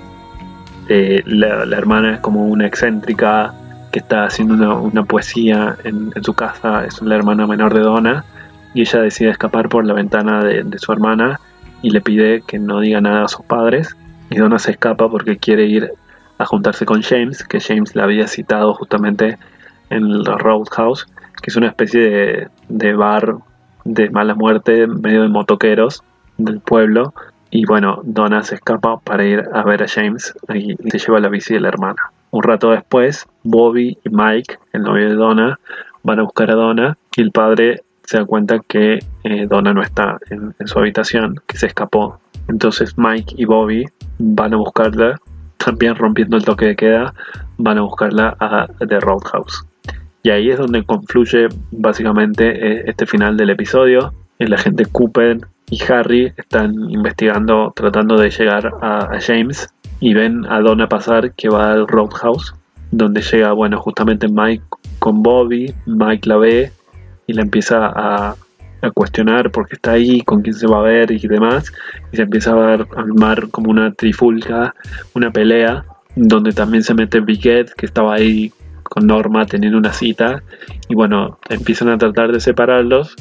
Eh, la, la hermana es como una excéntrica que está haciendo una, una poesía en, en su casa, es la hermana menor de Donna, y ella decide escapar por la ventana de, de su hermana y le pide que no diga nada a sus padres, y Donna se escapa porque quiere ir a juntarse con James, que James la había citado justamente en el Roadhouse, que es una especie de, de bar de mala muerte, medio de motoqueros del pueblo. Y bueno, Donna se escapa para ir a ver a James y se lleva la bici de la hermana. Un rato después, Bobby y Mike, el novio de Donna, van a buscar a Donna y el padre se da cuenta que eh, Donna no está en, en su habitación, que se escapó. Entonces Mike y Bobby van a buscarla, también rompiendo el toque de queda, van a buscarla a The Roadhouse. Y ahí es donde confluye básicamente eh, este final del episodio. El agente Cooper y Harry están investigando, tratando de llegar a, a James, y ven a Donna pasar, que va al Roadhouse, donde llega, bueno, justamente Mike con Bobby. Mike la ve y la empieza a, a cuestionar por qué está ahí, con quién se va a ver y demás, y se empieza a, ver, a armar como una trifulca, una pelea, donde también se mete Big Ed, que estaba ahí con Norma teniendo una cita, y bueno, empiezan a tratar de separarlos.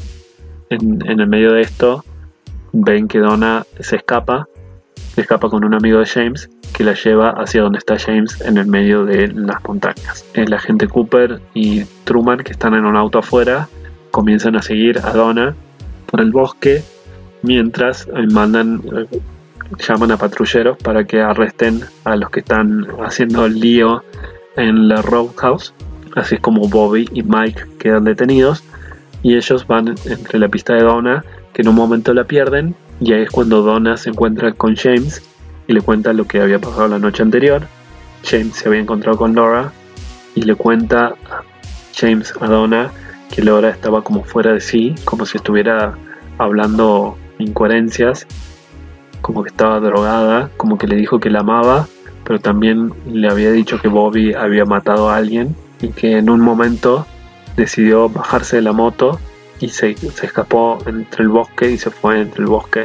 En, en el medio de esto ven que Donna se escapa, se escapa con un amigo de James, que la lleva hacia donde está James, en el medio de las montañas. El agente Cooper y Truman, que están en un auto afuera, comienzan a seguir a Donna por el bosque, mientras mandan, llaman a patrulleros para que arresten a los que están haciendo el lío en la Roadhouse. Así es como Bobby y Mike quedan detenidos, y ellos van entre la pista de Donna, que en un momento la pierden, y ahí es cuando Donna se encuentra con James y le cuenta lo que había pasado la noche anterior. James se había encontrado con Laura y le cuenta James a Donna que Laura estaba como fuera de sí, como si estuviera hablando incoherencias, como que estaba drogada, como que le dijo que la amaba, pero también le había dicho que Bobby había matado a alguien, y que en un momento decidió bajarse de la moto y se, se escapó entre el bosque y se fue entre el bosque,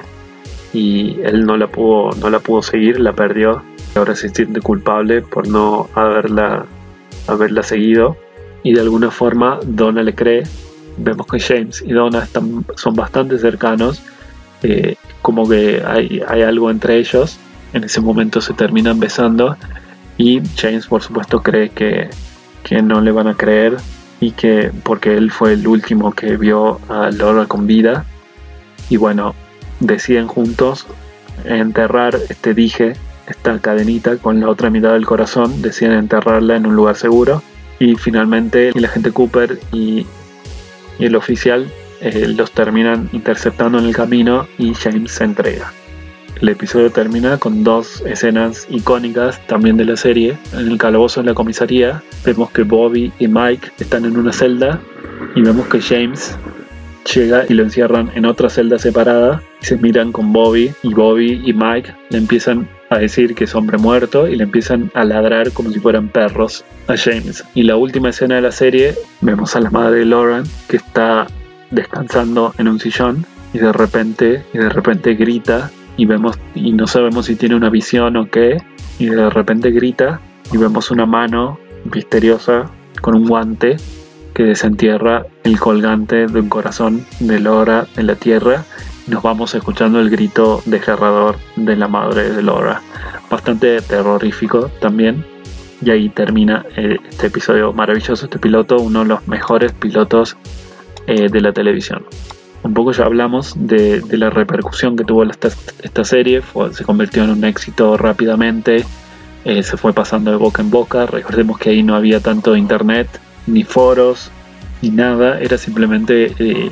y él no la pudo, no la pudo seguir, la perdió, y ahora se siente culpable por no haberla, haberla seguido, y de alguna forma Donna le cree. Vemos que James y Donna están, son bastante cercanos, eh, como que hay, hay algo entre ellos. En ese momento se terminan besando, y James por supuesto cree que, que no le van a creer, y que porque él fue el último que vio a Laura con vida, y bueno, deciden juntos enterrar este dije, esta cadenita con la otra mitad del corazón, deciden enterrarla en un lugar seguro, y finalmente el agente Cooper y, y el oficial eh, los terminan interceptando en el camino, y James se entrega. El episodio termina con dos escenas icónicas también de la serie. En el calabozo de la comisaría vemos que Bobby y Mike están en una celda, y vemos que James llega y lo encierran en otra celda separada, y se miran con Bobby, y Bobby y Mike le empiezan a decir que es hombre muerto, y le empiezan a ladrar como si fueran perros a James. Y la última escena de la serie vemos a la madre de Lauren, que está descansando en un sillón, y de repente, y de repente grita, y vemos, y no sabemos si tiene una visión o qué, y de repente grita, y vemos una mano misteriosa con un guante que desentierra el colgante de un corazón de Laura en la tierra, y nos vamos escuchando el grito desgarrador de la madre de Laura, bastante terrorífico también. Y ahí termina eh, este episodio maravilloso, este piloto, uno de los mejores pilotos eh, de la televisión. Un poco ya hablamos de, de la repercusión que tuvo esta, esta serie. Fue, se convirtió en un éxito rápidamente, eh, se fue pasando de boca en boca. Recordemos que ahí no había tanto internet, ni foros, ni nada, era simplemente eh,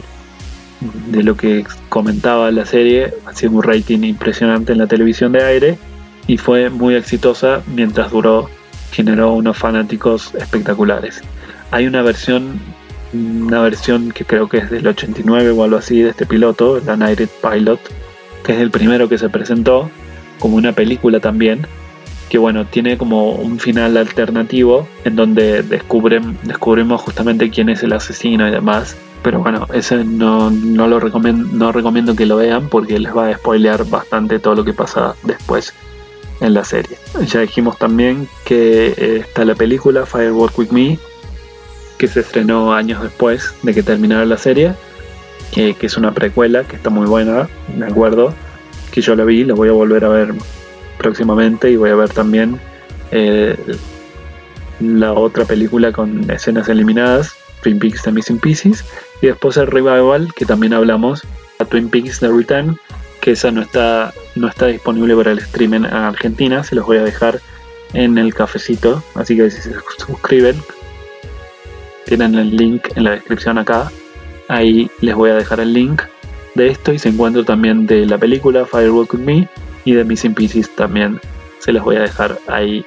de lo que comentaba la serie. Hacía un rating impresionante en la televisión de aire, y fue muy exitosa mientras duró. Generó unos fanáticos espectaculares. Hay una versión una versión que creo que es del ochenta y nueve o algo así de este piloto, la Nighted Pilot, que es el primero que se presentó como una película también, que bueno, tiene como un final alternativo en donde descubren, descubrimos justamente quién es el asesino y demás, Pero bueno, ese no, no lo recomiendo, no recomiendo que lo vean porque les va a spoilear bastante todo lo que pasa después en la serie. Ya dijimos también que eh, está la película Firework With Me, que se estrenó años después de que terminara la serie, que, que es una precuela que está muy buena, me acuerdo que yo la vi, la voy a volver a ver próximamente, y voy a ver también eh, la otra película con escenas eliminadas, Twin Peaks The Missing Pieces, y después el revival que también hablamos, a Twin Peaks The Return, que esa no está no está disponible para el stream en Argentina. Se los voy a dejar en el cafecito, así que si se suscriben tienen el link en la descripción acá, ahí les voy a dejar el link de esto, y se encuentra también de la película Firework With Me y de Missing Pieces también se los voy a dejar ahí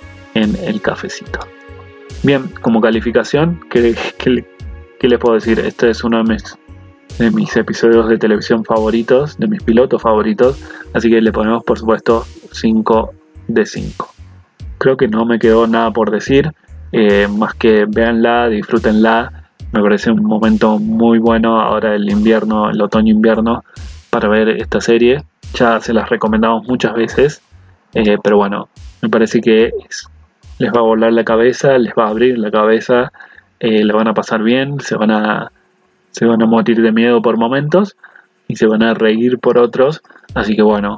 en el cafecito. Bien, como calificación, ¿qué, qué, qué les puedo decir? Este es uno de mis, de mis episodios de televisión favoritos, de mis pilotos favoritos, así que le ponemos por supuesto cinco de cinco. Creo que no me quedó nada por decir, eh, más que véanla, disfrútenla. Me parece un momento muy bueno ahora el invierno, el otoño-invierno, para ver esta serie. Ya se las recomendamos muchas veces, eh, pero bueno, me parece que es, les va a volar la cabeza, les va a abrir la cabeza, eh, le van a pasar bien, se van a, se van a morir de miedo por momentos y se van a reír por otros. Así que bueno,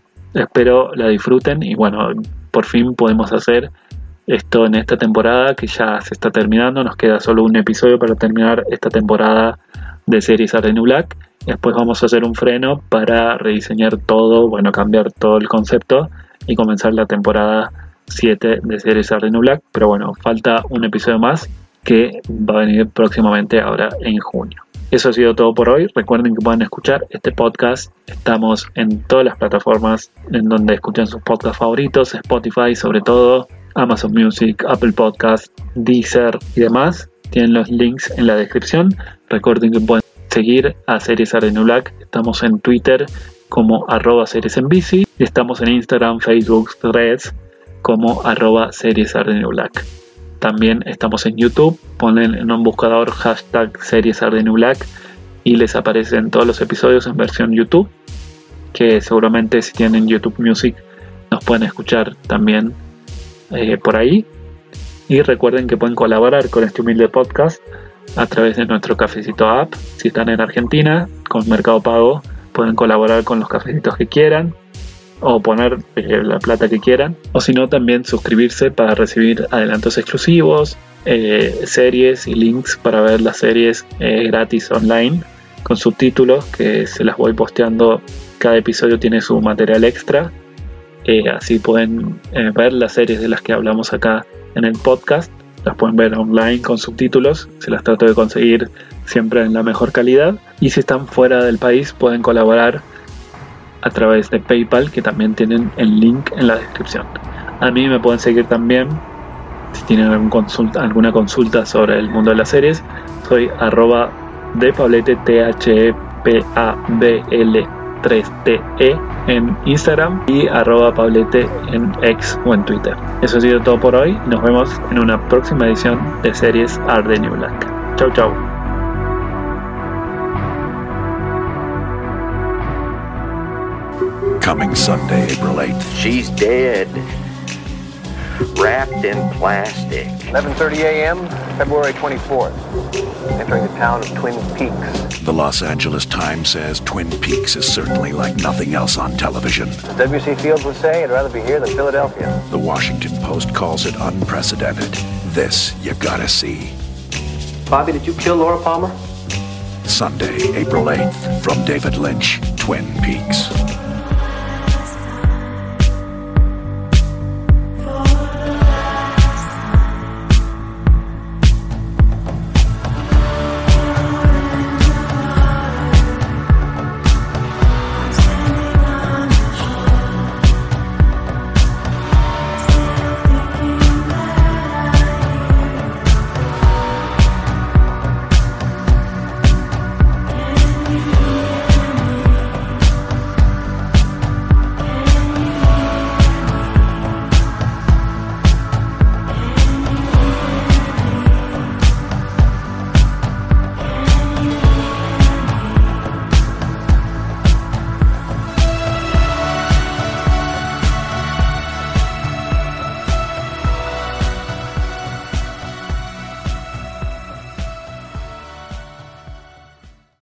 espero la disfruten, y bueno, por fin podemos hacer esto en esta temporada que ya se está terminando. Nos queda solo un episodio para terminar esta temporada de Series Are The New Black. Después vamos a hacer un freno para rediseñar todo, bueno, cambiar todo el concepto y comenzar la temporada siete de Series Are The New Black. Pero bueno, falta un episodio más que va a venir próximamente ahora en junio. Eso ha sido todo por hoy. Recuerden que pueden escuchar este podcast. Estamos en todas las plataformas en donde escuchan sus podcasts favoritos, Spotify sobre todo, Amazon Music, Apple Podcast, Deezer y demás. Tienen los links en la descripción. Recuerden que pueden seguir a Series Are The New Black. Estamos en Twitter como arroba series en bici, y estamos en Instagram, Facebook, Threads como arroba Series Are The New Black. También estamos en YouTube. Ponen en un buscador hashtag Series Are The New Black y les aparecen todos los episodios en versión YouTube, que seguramente si tienen YouTube Music nos pueden escuchar también eh, por ahí. Y recuerden que pueden colaborar con este humilde podcast a través de nuestro Cafecito App. Si están en Argentina, con Mercado Pago, pueden colaborar con los cafecitos que quieran o poner eh, la plata que quieran, o si no también suscribirse para recibir adelantos exclusivos, eh, series y links para ver las series eh, gratis online con subtítulos que se las voy posteando. Cada episodio tiene su material extra, eh, así pueden eh, ver las series de las que hablamos acá en el podcast, las pueden ver online con subtítulos. Se las trato de conseguir siempre en la mejor calidad, y si están fuera del país pueden colaborar a través de PayPal, que también tienen el link en la descripción. A mí me pueden seguir también si tienen algún consulta, alguna consulta sobre el mundo de las series. Soy arroba de Pablete, T H E P A B L tres T E en Instagram, y arroba Pablete en X o en Twitter. Eso ha sido todo por hoy. Nos vemos en una próxima edición de Series Are The New Black. Chau chau. Coming Sunday, April eighth. She's dead. Wrapped in plastic. eleven thirty a.m., February twenty-fourth. Entering the town of Twin Peaks. The Los Angeles Times says Twin Peaks is certainly like nothing else on television. As W C Fields would say, I'd rather be here than Philadelphia. The Washington Post calls it unprecedented. This you gotta see. Bobby, did you kill Laura Palmer? Sunday, April eighth, from David Lynch, Twin Peaks.